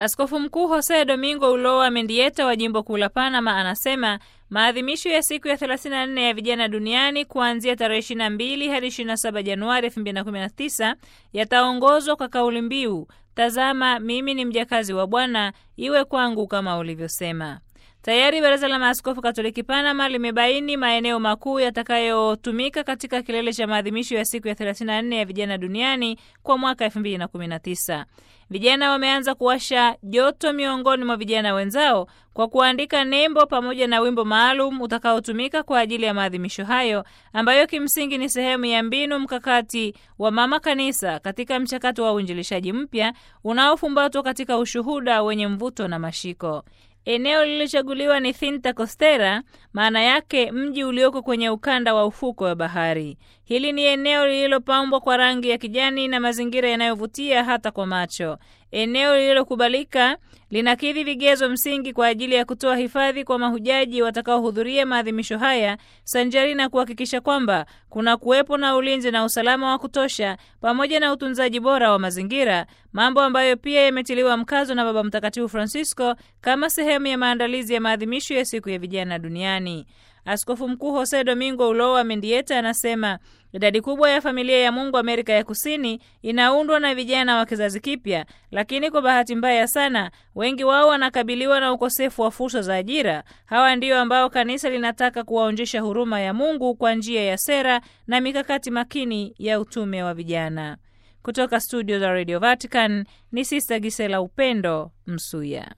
Askofu Mkuu Jose Domingo Ulloa Mendieta wa Jimbo Kuu la Panama anasema maadhimisho ya siku ya 34 ya vijana duniani kuanzia tarehe 22 hadi 27 Januari 2019 yataongozwa kwa kauli mbiu, tazama mimi ni mjakazi wa Bwana, iwe kwangu kama ulivyosema. Tayari Baraza la Maaskofu Katoliki Panama limebaini maeneo makuu yatakayotumika katika kilele cha maadhimisho ya siku ya 34 ya vijana duniani kwa mwaka 2019. Vijana wameanza kuwasha joto miongoni mwa vijana wenzao kwa kuandika nembo pamoja na wimbo maalum utakaotumika kwa ajili ya maadhimisho hayo, ambayo kimsingi ni sehemu ya mbinu mkakati wa Mama Kanisa katika mchakato wa uinjilishaji mpya unaofumbatwa katika ushuhuda wenye mvuto na mashiko. Eneo lililochaguliwa ni Cinta Costera, maana yake mji ulioko kwenye ukanda wa ufuko wa bahari. Hili ni eneo lililopambwa kwa rangi ya kijani na mazingira yanayovutia hata kwa macho. Eneo lililokubalika linakidhi vigezo msingi kwa ajili ya kutoa hifadhi kwa mahujaji watakaohudhuria maadhimisho haya, sanjari na kuhakikisha kwamba kuna kuwepo na ulinzi na usalama wa kutosha pamoja na utunzaji bora wa mazingira, mambo ambayo pia yametiliwa mkazo na Baba Mtakatifu Francisco kama sehemu ya maandalizi ya maadhimisho ya siku ya vijana duniani. Askofu Mkuu Jose Domingo Ulloa Mendieta anasema idadi kubwa ya familia ya Mungu Amerika ya Kusini inaundwa na vijana wa kizazi kipya, lakini kwa bahati mbaya sana wengi wao wanakabiliwa na ukosefu wa fursa za ajira. Hawa ndio ambao kanisa linataka kuwaonjesha huruma ya Mungu kwa njia ya sera na mikakati makini ya utume wa vijana. Kutoka studio za Radio Vatican ni Sister Gisela Upendo Msuya.